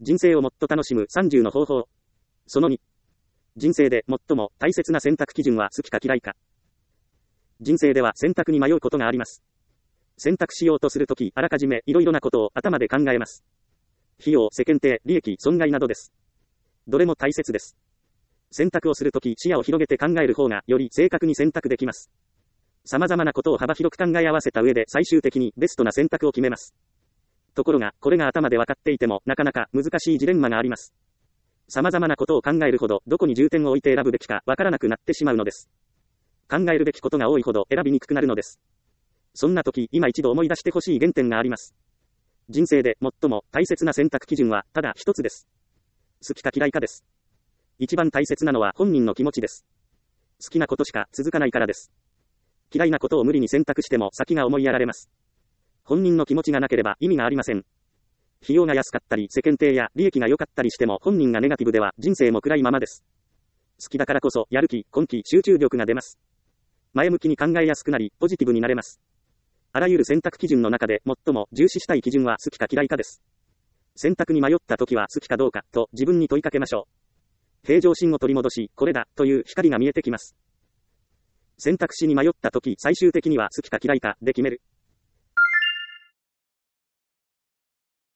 人生をもっと楽しむ30の方法。その2。人生で最も大切な選択基準は好きか嫌いか。人生では選択に迷うことがあります。選択しようとするとき、あらかじめいろいろなことを頭で考えます。費用、世間体、利益、損害などです。どれも大切です。選択をするとき、視野を広げて考える方がより正確に選択できます。様々なことを幅広く考え合わせた上で最終的にベストな選択を決めます。ところが、これが頭で分かっていても、なかなか難しいジレンマがあります。様々なことを考えるほど、どこに重点を置いて選ぶべきか分からなくなってしまうのです。考えるべきことが多いほど選びにくくなるのです。そんな時、今一度思い出してほしい原点があります。人生で最も大切な選択基準は、ただ一つです。好きか嫌いかです。一番大切なのは本人の気持ちです。好きなことしか続かないからです。嫌いなことを無理に選択しても先が思いやられます。本人の気持ちがなければ意味がありません。費用が安かったり、世間体や利益が良かったりしても本人がネガティブでは人生も暗いままです。好きだからこそ、やる気、根気、集中力が出ます。前向きに考えやすくなり、ポジティブになれます。あらゆる選択基準の中で最も重視したい基準は好きか嫌いかです。選択に迷った時は好きかどうかと自分に問いかけましょう。平常心を取り戻し、これだという光が見えてきます。選択肢に迷った時、最終的には好きか嫌いかで決める。